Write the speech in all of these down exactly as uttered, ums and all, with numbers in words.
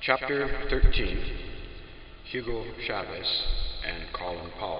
Chapter thirteen, Hugo Chavez and Colin Powell.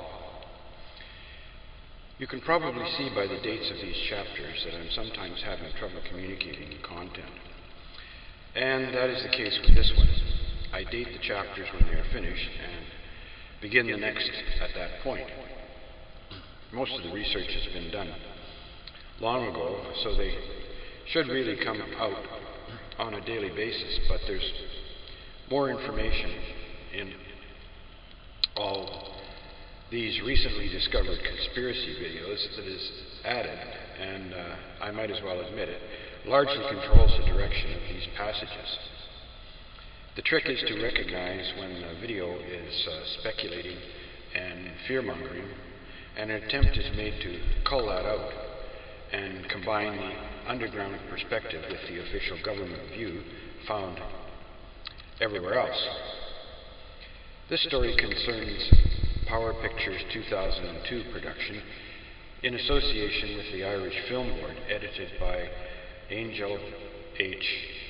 You can probably see by the dates of these chapters that I'm sometimes having trouble communicating the content. And that is the case with this one. I date the chapters when they are finished and begin the next at that point. Most of the research has been done long ago, so they should really come out on a daily basis, but there's more information in all these recently discovered conspiracy videos that is added, and uh, I might as well admit it, largely controls the direction of these passages. The trick is to recognize when a video is uh, speculating and fear-mongering, and an attempt is made to cull that out and combine the underground perspective with the official government view found everywhere else. This story concerns Power Pictures two thousand two production in association with the Irish Film Board, edited by Angel H.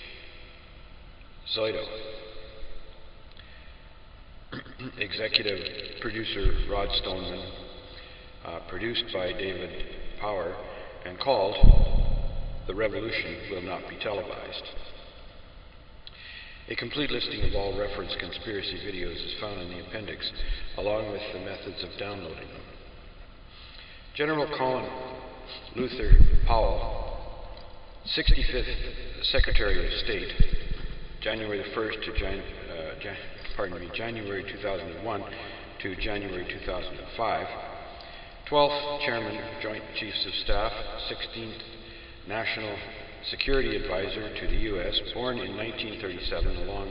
Zoido. Executive producer Rod Stoneman, uh, produced by David Power, and called The Revolution Will Not Be Televised. A complete listing of all referenced conspiracy videos is found in the appendix, along with the methods of downloading them. General Colin Luther Powell, sixty-fifth Secretary of State, January the first to Jan- uh, Jan- pardon me, January two thousand one to January two thousand five, twelfth Chairman, Joint Chiefs of Staff, sixteenth National Security Advisor to the U S, born in nineteen thirty-seven along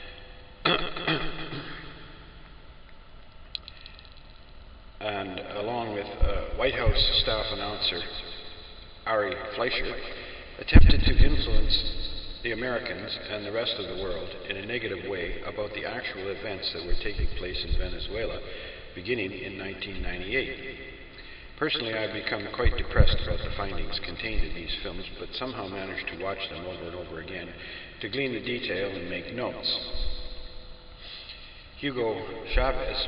and along with uh, White House staff announcer Ari Fleischer, attempted to influence the Americans and the rest of the world in a negative way about the actual events that were taking place in Venezuela beginning in nineteen ninety-eight. Personally, I've become quite depressed about the findings contained in these films, but somehow managed to watch them over and over again to glean the detail and make notes. Hugo Chavez,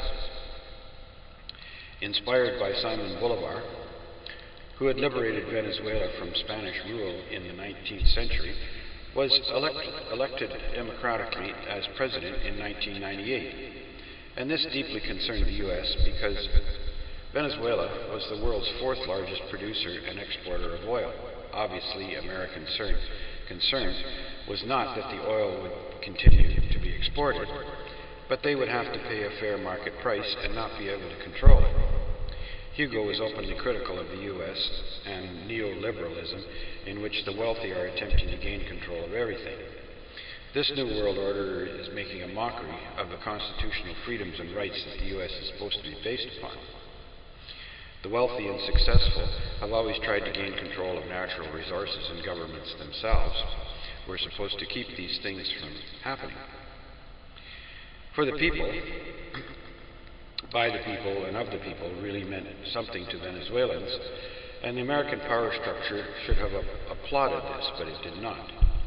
inspired by Simon Bolivar, who had liberated Venezuela from Spanish rule in the nineteenth century, was elect- elected democratically as president in nineteen ninety-eight. And this deeply concerned the U S because Venezuela was the world's fourth largest producer and exporter of oil. Obviously, American concern, concern was not that the oil would continue to be exported, but they would have to pay a fair market price and not be able to control it. Hugo was openly critical of the U S and neoliberalism, in which the wealthy are attempting to gain control of everything. This new world order is making a mockery of the constitutional freedoms and rights that the U S is supposed to be based upon. The wealthy and successful have always tried to gain control of natural resources, and governments themselves were supposed to keep these things from happening. For the people, by the people and of the people really meant something to Venezuelans, and the American power structure should have applauded this, but it did not.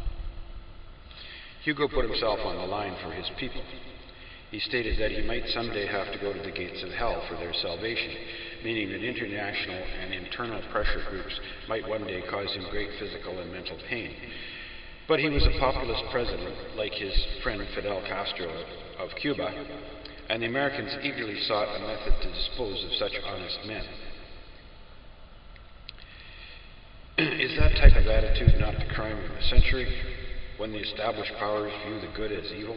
Hugo put himself on the line for his people. He stated that he might someday have to go to the gates of hell for their salvation, meaning that international and internal pressure groups might one day cause him great physical and mental pain. But he was a populist president, like his friend Fidel Castro of Cuba, and the Americans eagerly sought a method to dispose of such honest men. Is that type of attitude not the crime of the century, when the established powers view the good as evil?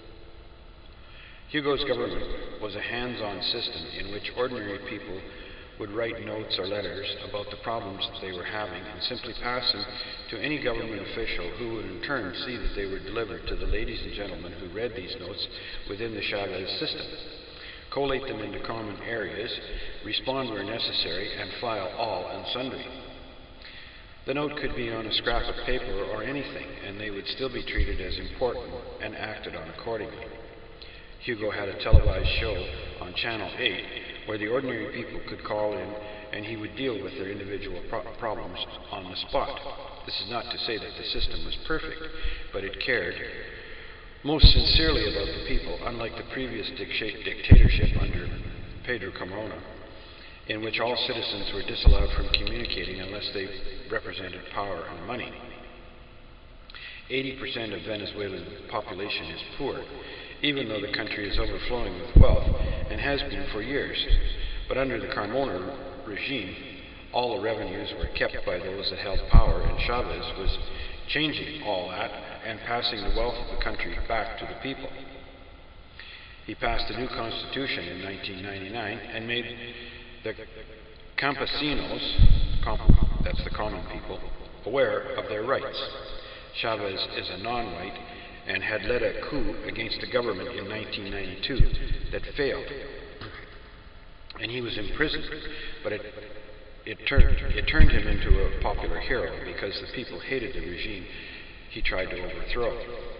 Hugo's government was a hands-on system in which ordinary people would write notes or letters about the problems that they were having and simply pass them to any government official, who would in turn see that they were delivered to the ladies and gentlemen who read these notes within the Chavez system, collate them into common areas, respond where necessary, and file all and sundry. The note could be on a scrap of paper or anything, and they would still be treated as important and acted on accordingly. Hugo had a televised show on Channel eight where the ordinary people could call in and he would deal with their individual pro- problems on the spot. This is not to say that the system was perfect, but it cared most sincerely about the people, unlike the previous dic- dictatorship under Pedro Carmona, in which all citizens were disallowed from communicating unless they represented power and money. eighty percent of Venezuela's population is poor, even though the country is overflowing with wealth, and has been for years. But under the Carmona regime, all the revenues were kept by those that held power, and Chavez was changing all that and passing the wealth of the country back to the people. He passed a new constitution in nineteen ninety-nine and made the campesinos, comp- that's the common people, aware of their rights. Chavez is a non-white and had led a coup against the government in nineteen ninety-two that failed. And he was imprisoned, but it, it, turned, it turned him into a popular hero because the people hated the regime he tried to overthrow.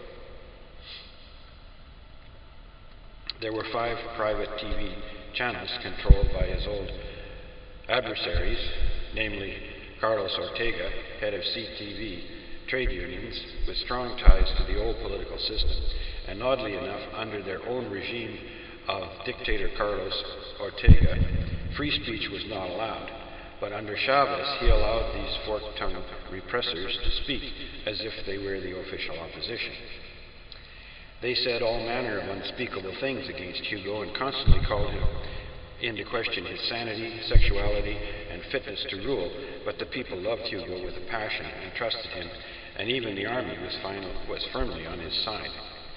There were five private T V channels controlled by his old adversaries, namely Carlos Ortega, head of C T V, trade unions with strong ties to the old political system, and oddly enough, under their own regime of dictator Carlos Ortega, free speech was not allowed. But under Chavez, he allowed these fork-tongued repressors to speak as if they were the official opposition. They said all manner of unspeakable things against Hugo and constantly called him into question his sanity, sexuality, and fitness to rule, but the people loved Hugo with a passion and trusted him, and even the army was, final, was firmly on his side.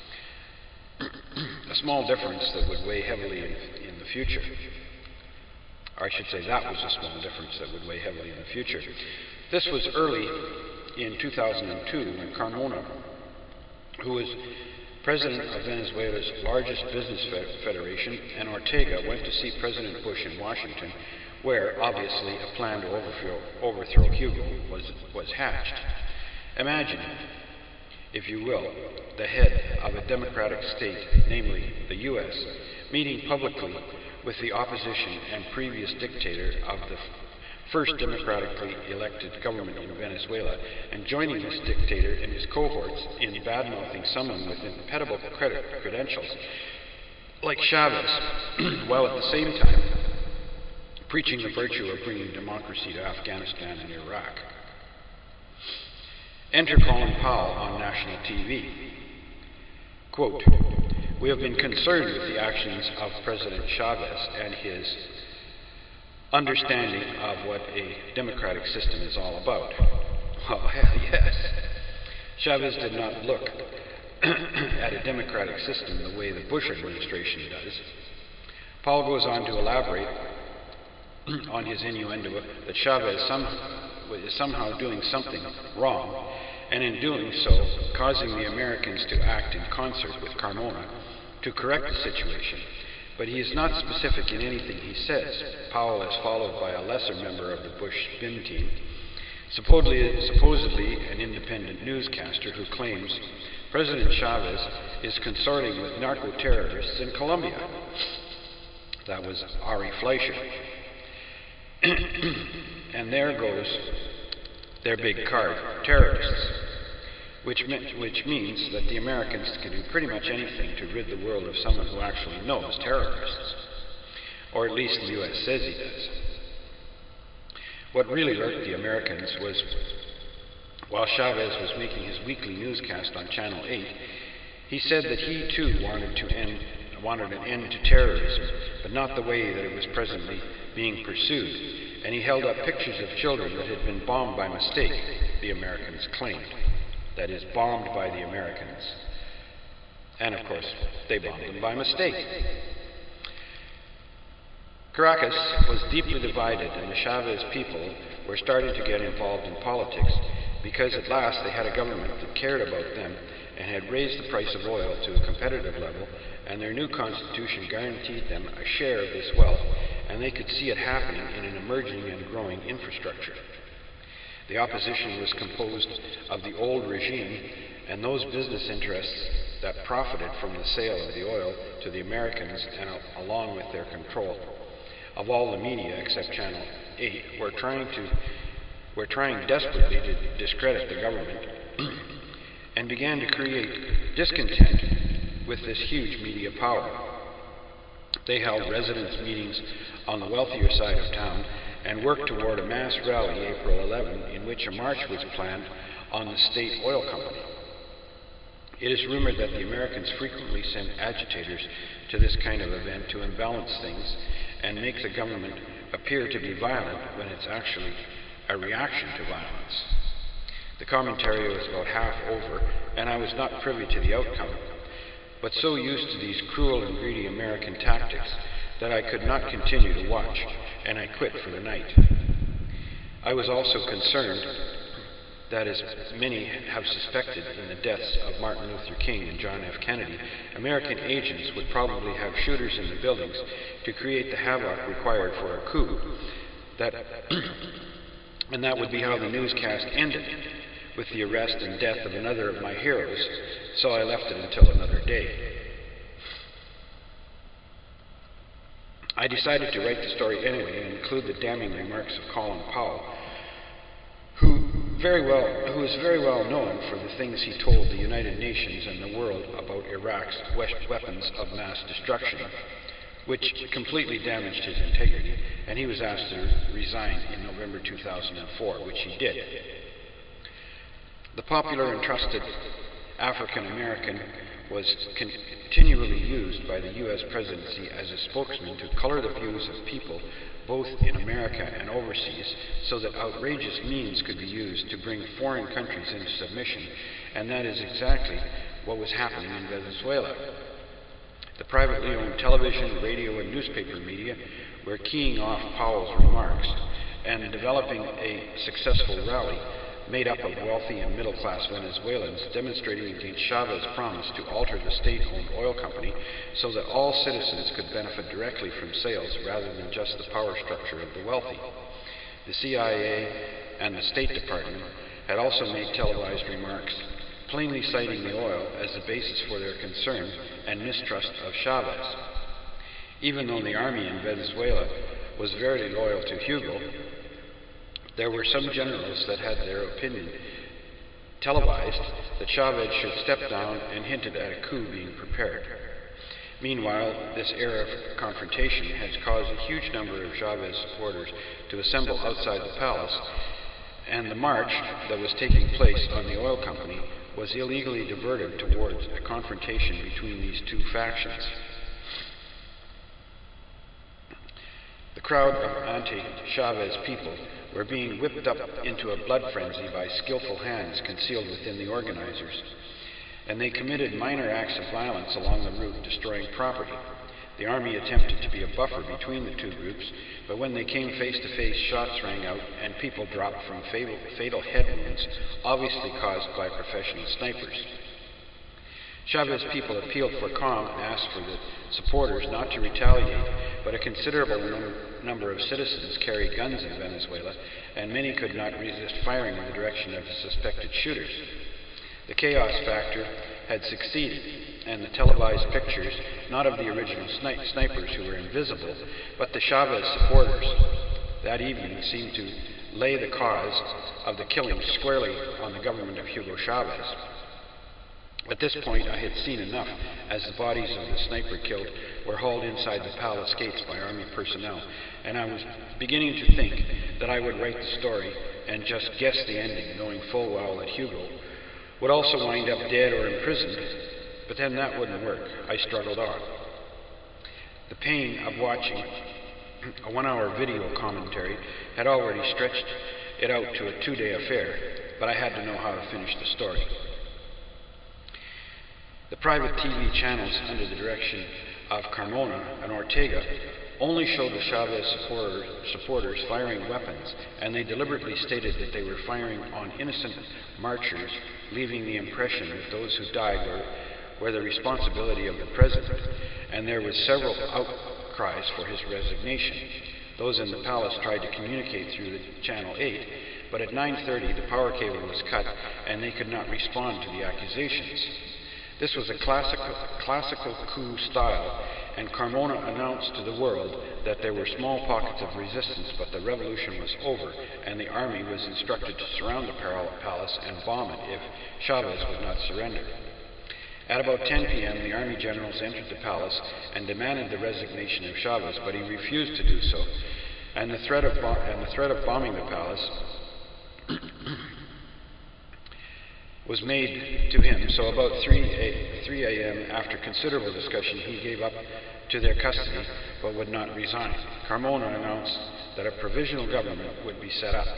A small difference that would weigh heavily in, in the future. Or I should say that was a small difference that would weigh heavily in the future. This was early in two thousand two when Carmona, who was president of Venezuela's largest business federation, and Ortega went to see President Bush in Washington, where obviously a plan to overthrow, overthrow Hugo was, was hatched. Imagine, if you will, the head of a democratic state, namely the U S, meeting publicly with the opposition and previous dictator of the first democratically elected government in Venezuela, and joining this dictator and his cohorts in bad-mouthing someone with impeccable credit credentials like Chavez, while at the same time preaching the virtue of bringing democracy to Afghanistan and Iraq. Enter Colin Powell on national T V. Quote, "We have been concerned with the actions of President Chavez and his understanding of what a democratic system is all about." Well, hell yes. Chavez did not look at a democratic system the way the Bush administration does. Paul goes on to elaborate on his innuendo that Chavez somehow, is somehow doing something wrong, and in doing so, causing the Americans to act in concert with Carmona to correct the situation. But he is not specific in anything he says. Powell is followed by a lesser member of the Bush spin team, supposedly, supposedly an independent newscaster who claims President Chavez is consorting with narco-terrorists in Colombia. That was Ari Fleischer. And there goes their big card, terrorists, which, me- which means that the Americans can do pretty much anything to rid the world of someone who actually knows terrorists. Or at least the U S says he does. What really irked the Americans was, while Chavez was making his weekly newscast on Channel eight, he said that he too wanted to end, wanted an end to terrorism, but not the way that it was presently being pursued. And he held up pictures of children that had been bombed by mistake, the Americans claimed. That is, bombed by the Americans. And of course, they bombed them by mistake. Caracas was deeply divided, and the Chavez people were starting to get involved in politics because at last they had a government that cared about them and had raised the price of oil to a competitive level, and their new constitution guaranteed them a share of this wealth, and they could see it happening in an emerging and growing infrastructure. The opposition was composed of the old regime and those business interests that profited from the sale of the oil to the Americans, and uh, along with their control of all the media except Channel eight, were trying to were trying desperately to discredit the government and began to create discontent with this huge media power. They held residence meetings on the wealthier side of town and worked toward a mass rally April eleventh in which a march was planned on the state oil company. It is rumored that the Americans frequently send agitators to this kind of event to imbalance things and make the government appear to be violent when it's actually a reaction to violence. The commentary was about half over, and I was not privy to the outcome, but so used to these cruel and greedy American tactics that I could not continue to watch, and I quit for the night. I was also concerned that, as many have suspected in the deaths of Martin Luther King and John F. Kennedy, American agents would probably have shooters in the buildings to create the havoc required for a coup. That and that would be how the newscast ended, with the arrest and death of another of my heroes, so I left it until another day. I decided to write the story anyway and include the damning remarks of Colin Powell, who very well, who is very well known for the things he told the United Nations and the world about Iraq's weapons of mass destruction, which completely damaged his integrity, and he was asked to resign in November two thousand four, which he did. The popular and trusted African American was continually used by the U S presidency as a spokesman to color the views of people both in America and overseas, so that outrageous means could be used to bring foreign countries into submission, and that is exactly what was happening in Venezuela. The privately owned television, radio, and newspaper media were keying off Powell's remarks and developing a successful rally made up of wealthy and middle-class Venezuelans demonstrating against Chavez's promise to alter the state-owned oil company so that all citizens could benefit directly from sales rather than just the power structure of the wealthy. The C I A and the State Department had also made televised remarks plainly citing the oil as the basis for their concern and mistrust of Chavez. Even though the army in Venezuela was very loyal to Hugo, there were some generals that had their opinion televised that Chavez should step down and hinted at a coup being prepared. Meanwhile, this era of confrontation has caused a huge number of Chavez supporters to assemble outside the palace, and the march that was taking place on the oil company was illegally diverted towards a confrontation between these two factions. The crowd of anti-Chavez people were being whipped up into a blood frenzy by skillful hands concealed within the organizers, and they committed minor acts of violence along the route, destroying property. The army attempted to be a buffer between the two groups, but when they came face to face, shots rang out and people dropped from fatal, fatal head wounds, obviously caused by professional snipers. Chavez people appealed for calm and asked for the supporters not to retaliate, but a considerable num- number of citizens carried guns in Venezuela, and many could not resist firing in the direction of the suspected shooters. The chaos factor had succeeded, and the televised pictures, not of the original sni- snipers who were invisible, but the Chavez supporters, that evening seemed to lay the cause of the killing squarely on the government of Hugo Chavez. At this point, I had seen enough, as the bodies of the sniper killed were hauled inside the palace gates by army personnel, and I was beginning to think that I would write the story and just guess the ending, knowing full well that Hugo would also wind up dead or imprisoned, but then that wouldn't work. I struggled on. The pain of watching a one-hour video commentary had already stretched it out to a two-day affair, but I had to know how to finish the story. The private T V channels under the direction of Carmona and Ortega only showed the Chavez supporter, supporters firing weapons, and they deliberately stated that they were firing on innocent marchers, leaving the impression that those who died were, were the responsibility of the president, and there were several outcries for his resignation. Those in the palace tried to communicate through the Channel eight, but at nine thirty the power cable was cut and they could not respond to the accusations. This was a classical, classical coup style, and Carmona announced to the world that there were small pockets of resistance, but the revolution was over, and the army was instructed to surround the palace and bomb it if Chavez would not surrender. At about ten p m, the army generals entered the palace and demanded the resignation of Chavez, but he refused to do so, and the threat of, bo- and the threat of bombing the palace was made to him. So about three a m, after considerable discussion, he gave up to their custody, but would not resign. Carmona announced that a provisional government would be set up.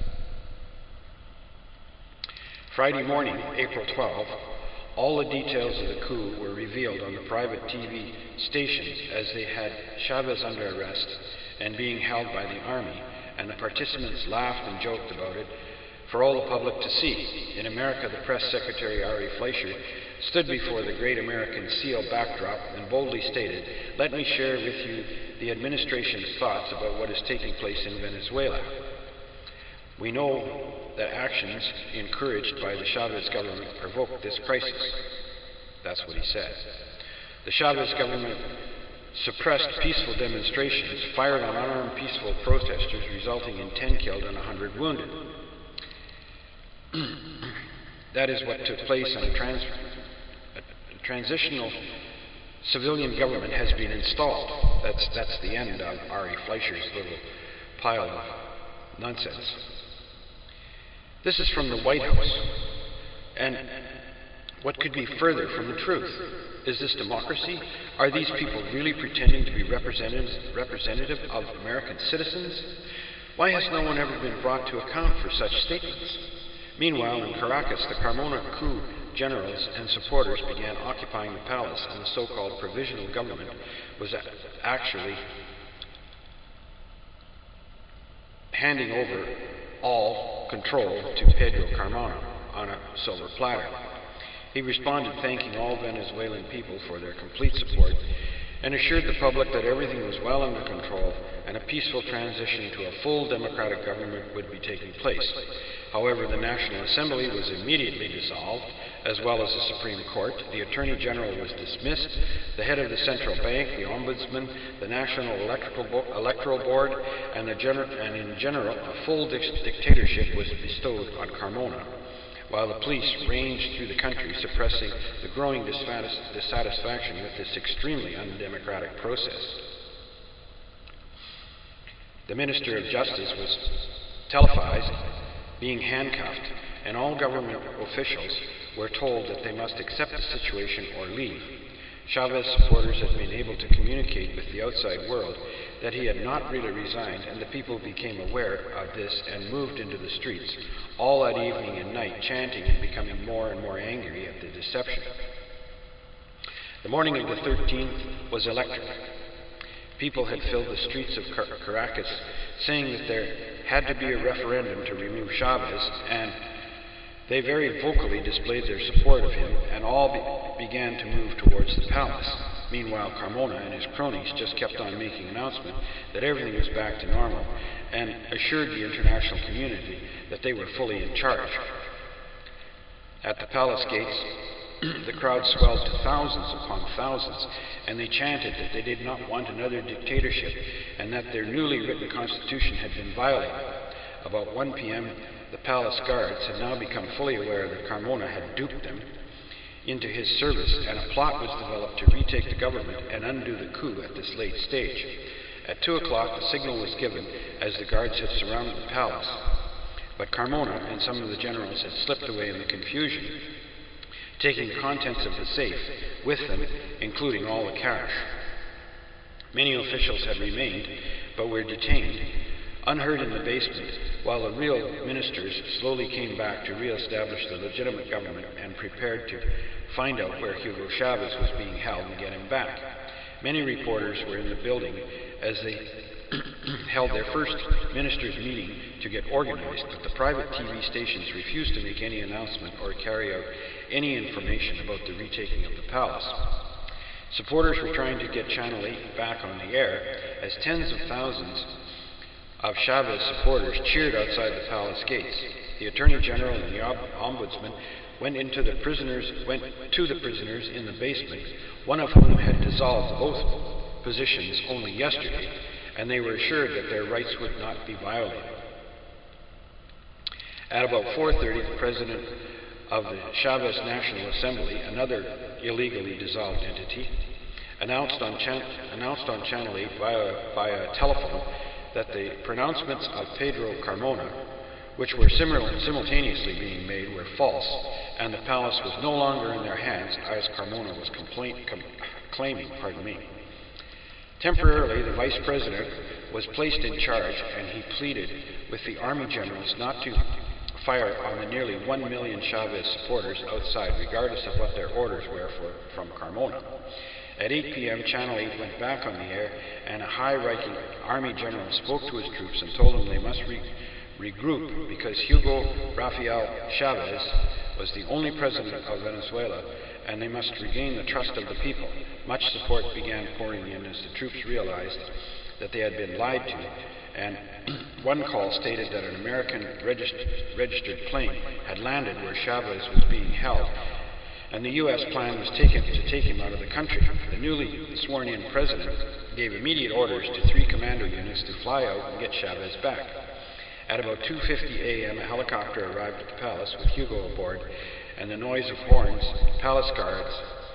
Friday morning, April twelfth, all the details of the coup were revealed on the private T V stations, as they had Chavez under arrest and being held by the army, and the participants laughed and joked about it for all the public to see. In America, the press secretary, Ari Fleischer, stood before the great American seal backdrop and boldly stated, "Let me share with you the administration's thoughts about what is taking place in Venezuela. We know that actions encouraged by the Chavez government provoked this crisis." That's what he said. The Chavez government suppressed peaceful demonstrations, fired on unarmed peaceful protesters, resulting in ten killed and one hundred wounded. That is what took place, and a, trans a transitional civilian government has been installed. That's, that's the end of Ari Fleischer's little pile of nonsense. This is from the White House, and what could be further from the truth? Is this democracy? Are these people really pretending to be representatives, representative of American citizens? Why has no one ever been brought to account for such statements? Meanwhile, in Caracas, the Carmona coup generals and supporters began occupying the palace, and the so-called provisional government was actually handing over all control to Pedro Carmona on a silver platter. He responded thanking all Venezuelan people for their complete support and assured the public that everything was well under control and a peaceful transition to a full democratic government would be taking place. However, the National Assembly was immediately dissolved, as well as the Supreme Court. The Attorney General was dismissed. The head of the Central Bank, the Ombudsman, the National Electrical Bo Electoral Board, and, the gener and in general, a full di dictatorship was bestowed on Carmona, while the police ranged through the country, suppressing the growing dissatisfaction with this extremely undemocratic process. The Minister of Justice was televised being handcuffed, and all government officials were told that they must accept the situation or leave. Chavez supporters had been able to communicate with the outside world that he had not really resigned, and the people became aware of this and moved into the streets, all that evening and night, chanting and becoming more and more angry at the deception. The morning of the thirteenth was electric. People had filled the streets of Car Caracas, saying that there had to be a referendum to remove Chavez, and they very vocally displayed their support of him, and all be began to move towards the palace. Meanwhile, Carmona and his cronies just kept on making announcements that everything was back to normal, and assured the international community that they were fully in charge. At the palace gates, the crowd swelled to thousands upon thousands, and they chanted that they did not want another dictatorship and that their newly written constitution had been violated. About one p m, the palace guards had now become fully aware that Carmona had duped them into his service, and a plot was developed to retake the government and undo the coup at this late stage. At two o'clock, the signal was given as the guards had surrounded the palace, but Carmona and some of the generals had slipped away in the confusion, taking the contents of the safe with them, including all the cash. Many officials had remained, but were detained, unheard in the basement, while the real ministers slowly came back to re-establish the legitimate government and prepared to find out where Hugo Chavez was being held and get him back. Many reporters were in the building as they held their first ministers' meeting to get organized, but the private T V stations refused to make any announcement or carry out any information about the retaking of the palace. Supporters were trying to get Channel eight back on the air as tens of thousands of Chavez supporters cheered outside the palace gates. The Attorney General and the Ombudsman went into the prisoners went to the prisoners in the basement, one of whom had dissolved both positions only yesterday, and they were assured that their rights would not be violated. At about four thirty, the President of the Chavez National Assembly, another illegally dissolved entity, announced on, chan announced on Channel eight via, via telephone that the pronouncements of Pedro Carmona, which were simul simultaneously being made, were false, and the palace was no longer in their hands, as Carmona was com claiming. Pardon me. Temporarily, the vice president was placed in charge, and he pleaded with the army generals not to fire on the nearly one million Chavez supporters outside, regardless of what their orders were for, from Carmona. At eight p m, Channel eight went back on the air, and a high-ranking army general spoke to his troops and told them they must re regroup because Hugo Rafael Chavez was the only president of Venezuela, and they must regain the trust of the people. Much support began pouring in as the troops realized that they had been lied to, and one call stated that an American regist registered plane had landed where Chavez was being held, and the U S plan was taken to take him out of the country. The newly sworn-in president gave immediate orders to three commando units to fly out and get Chavez back. At about two fifty a m, a helicopter arrived at the palace with Hugo aboard, and the noise of horns, palace guards,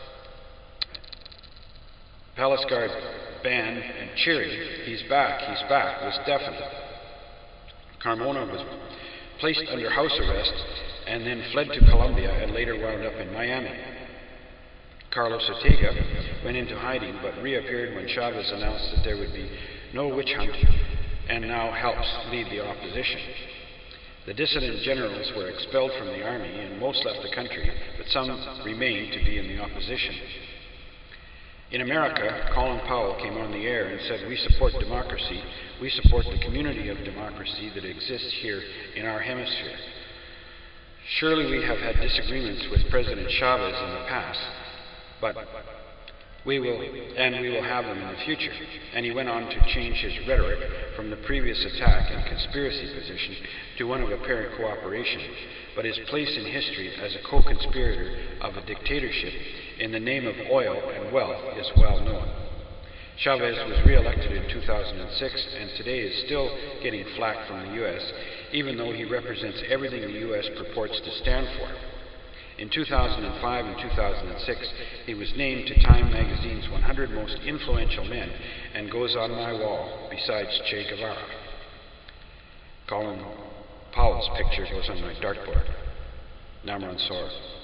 palace guard band, and cheering, "He's back, he's back," was deafened. Carmona was placed under house arrest and then fled to Colombia and later wound up in Miami. Carlos Ortega went into hiding but reappeared when Chavez announced that there would be no witch hunt and now helps lead the opposition. The dissident generals were expelled from the army and most left the country, but some remained to be in the opposition. In America, Colin Powell came on the air and said, "We support democracy. We support the community of democracy that exists here in our hemisphere. Surely we have had disagreements with President Chavez in the past, but we will, and we will have them in the future." And he went on to change his rhetoric from the previous attack and conspiracy position to one of apparent cooperation, but his place in history as a co-conspirator of a dictatorship in the name of oil and wealth is well known. Chavez was re-elected in two thousand six and today is still getting flack from the U S, even though he represents everything the U S purports to stand for. In two thousand five and two thousand six, he was named to Time magazine's one hundred most influential men and goes on my wall besides Che Guevara. Colin Powell's picture goes on my dartboard. Namran Sor.